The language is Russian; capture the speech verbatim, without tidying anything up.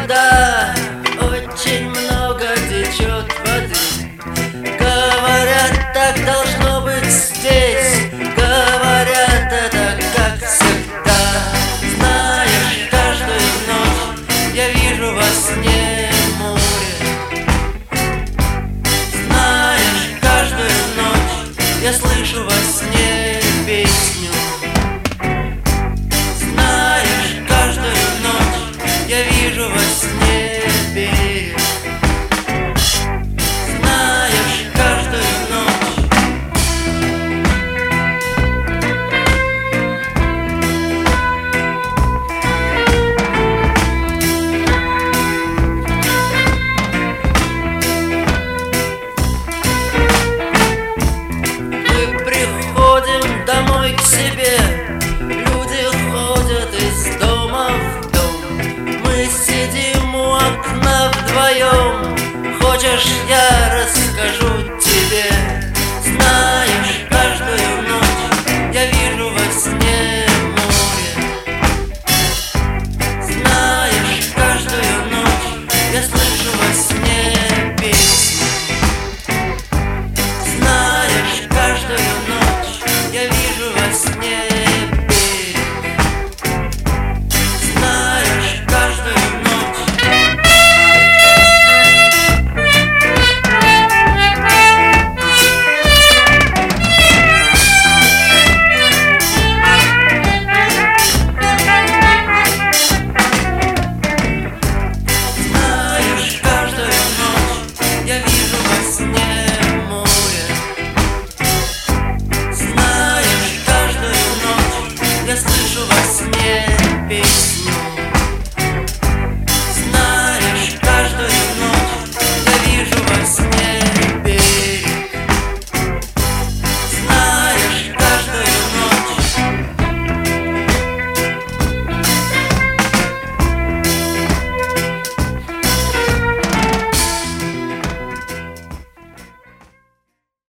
когда очень много течет воды. Говорят, так должно быть здесь. Говорят, это как всегда. Знаешь, каждую ночь я вижу во сне море. Знаешь, каждую ночь я слышу во сне песню. Знаешь, каждую ночь я вижу во сне берег. Знаешь, каждую ночь. Мы приходим домой к себе. Люди ходят из дома в дом. Мы сидим у окна вдвоем. Хочешь, я расскажу